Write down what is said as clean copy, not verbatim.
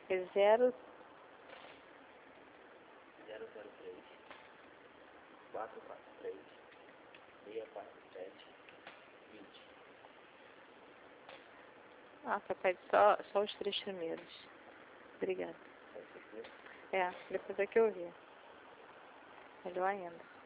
É 0, 003 443 647 20. Ah, você pede só os 3 primeiros. Obrigada. Pode ser que É, depois é que eu vi. Melhor ainda.